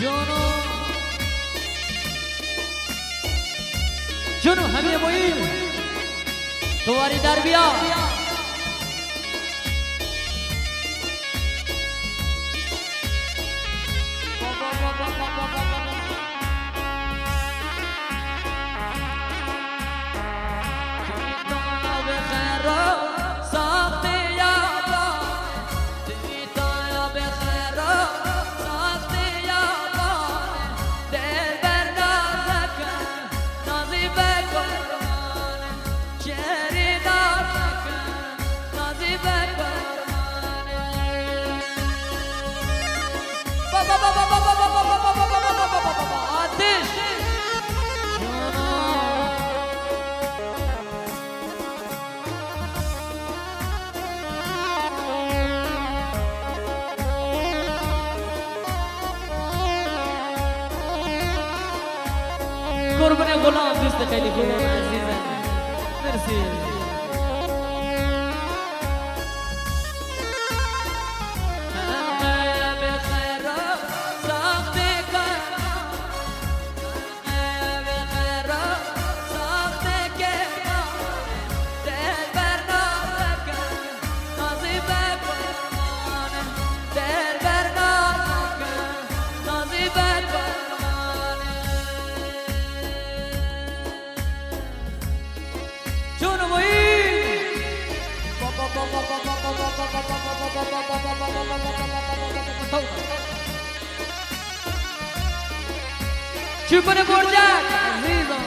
جونو همه مویل دواری در بیا قربان غلام دوست خیلی خوب عزیزم مرسی چوبان برجک عزیزم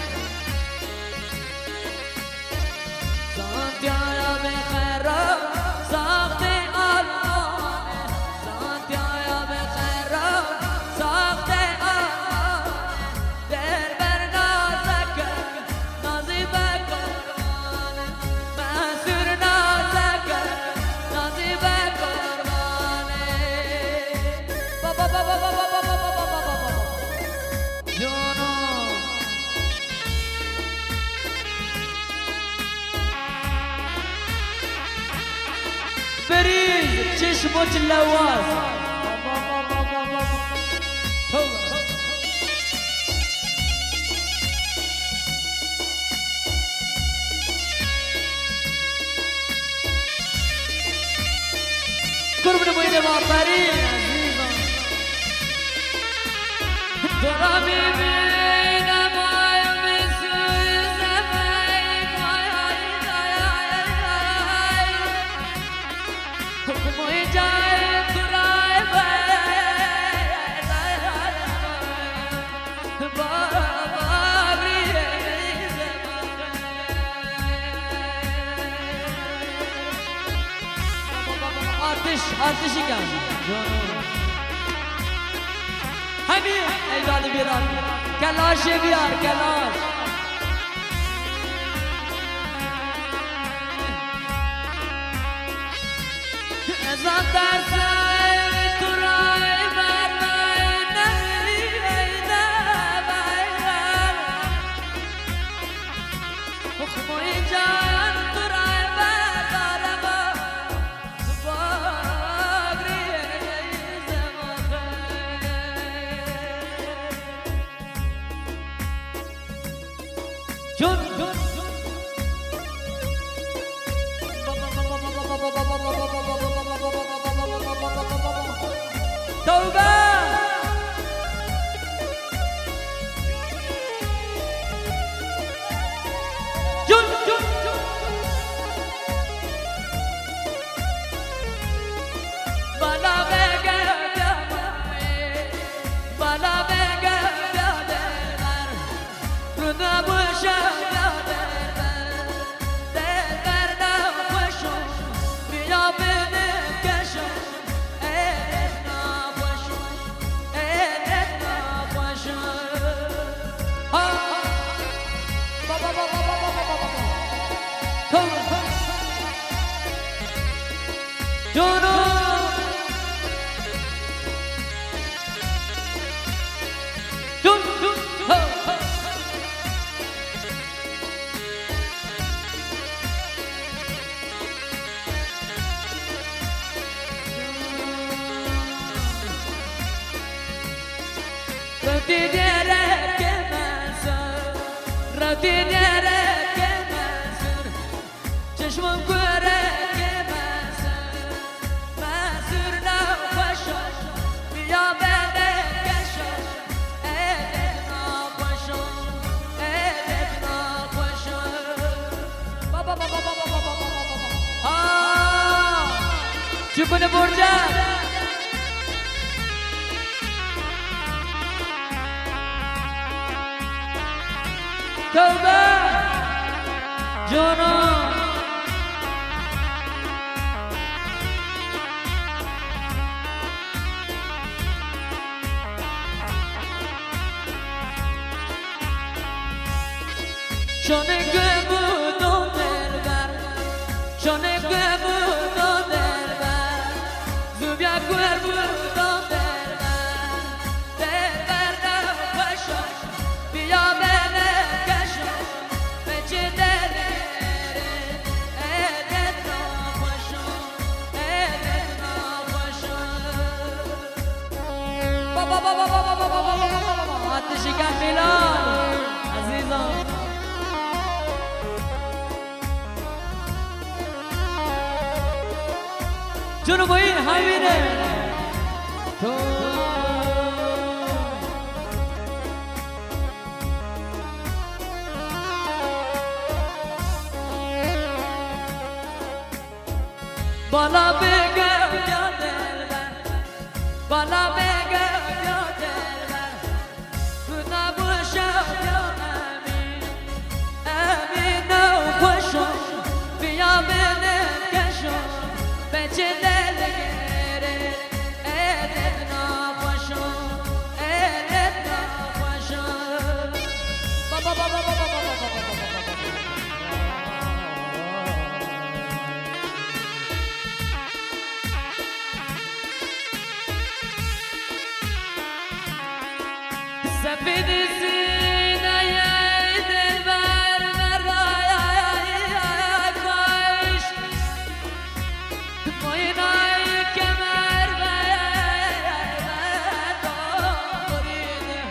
سانتیایا بخیر ساخت آلمانه سانتیایا بخیر ساخت آلمانه در بر نازک نازی بکرمانه منصور نازک نازی بکرمانه بابا بابا بابا بريد چشمت لواز قربون بوينه با فرید عزیزم ترا میبینم آتشی کن همین ایداد بیران کلاش بیار کلاش ازم درسای تو رای برمای نمی ایده بایرم خموی جان تو رای بردارم جون توبه جون بالا بگه بالا بگه رو نباشه رفتی دیره که منصور رفتی دیره که منصور چشمم کوره که منصور منصور نخوشش بیا بده کشش ایدت نخوشش ایدت نخوشش بابا بابا بابا بابا بابا چوبونه برجه توبه جانم شانه گمودم دلبر شانه گمودم دلبر زوبیا گور بودم دلبر دلبر نخوشش بیا بده کشش بچه دلبره ایدت نخوشش ایدت نخوشش بابا بابا بابا بابا بابا آتشی کن میلان عزیزم جنو با این همینه تو بالا بگم یا دلبر بالا بگم یا دلبر تو نباشم یا امین امین و خوشم بیا بده کشم بچه دلگره ایدت نخوشم ایدت نخوشم بابا بابا بابا بابا سفید سینه دلبر مرای کاش موینای کمر برید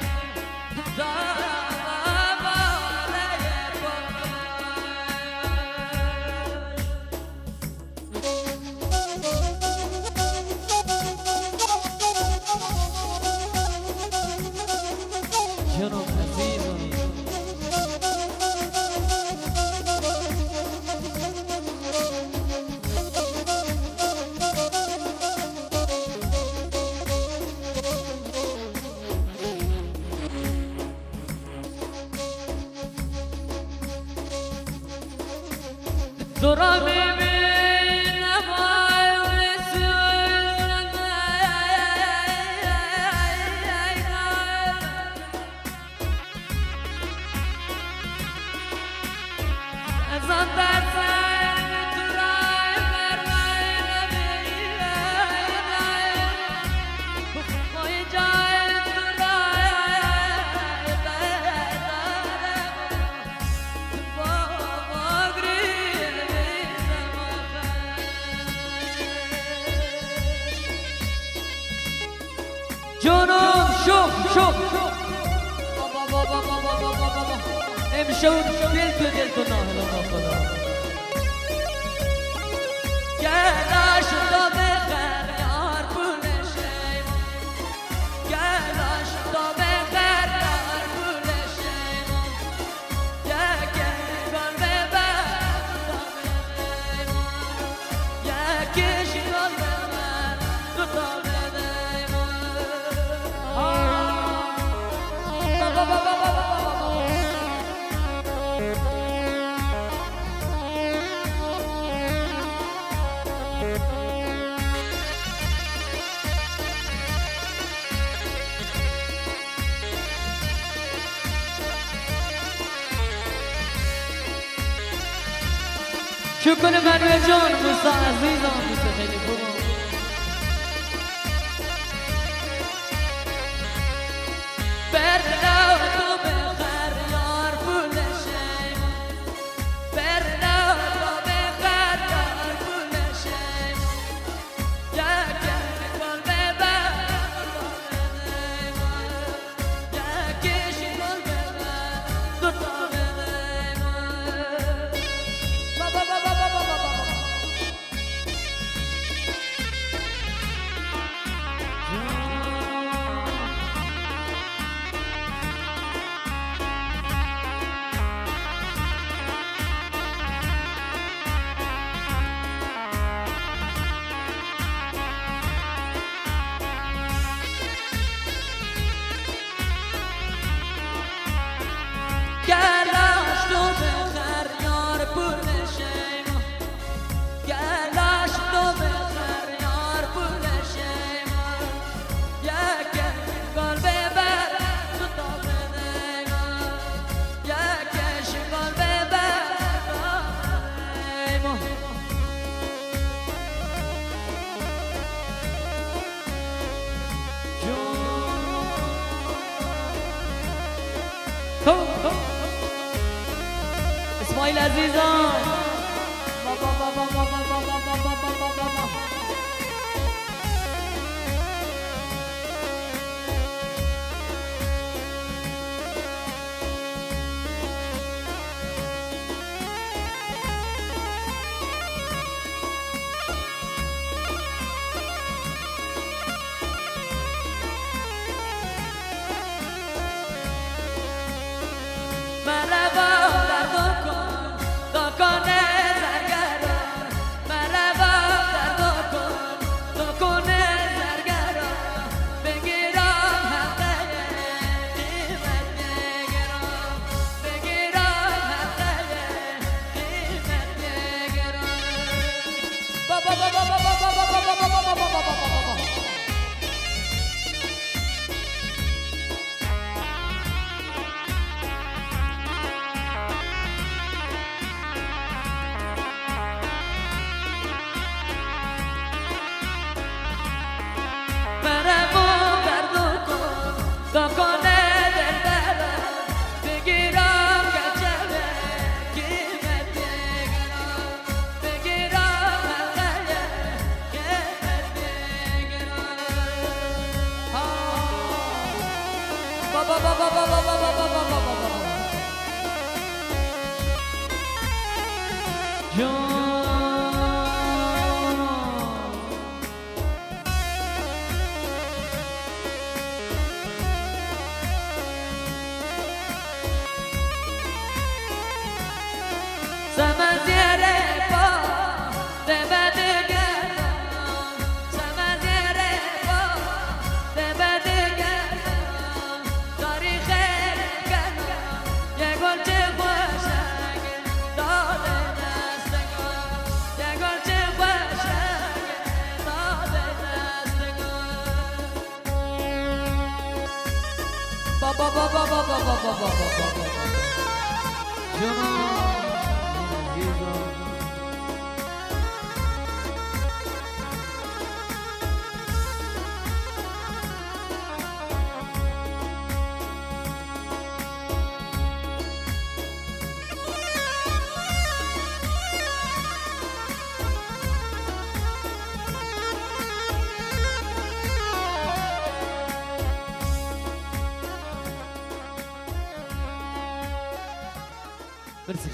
جنوب عزیزم دورا میبینم جانم شوف بابا بابا بابا بابا امشب دل تو ناهلا خدا گلاش تا بخر یار پولش گلاش تا بخر یار پولش یک گل ببر یکیش گل ببر دو تا شکر منوی جان دوستا عزیزم دوست خیلی خوبم برنا تو بخر یار پولشیم برنا تو بخر یار پولشیم یک گل ببر خیلی عزیزان بابا بابا بابا بابا بابا بابا بابا Baba baba baba baba baba baba.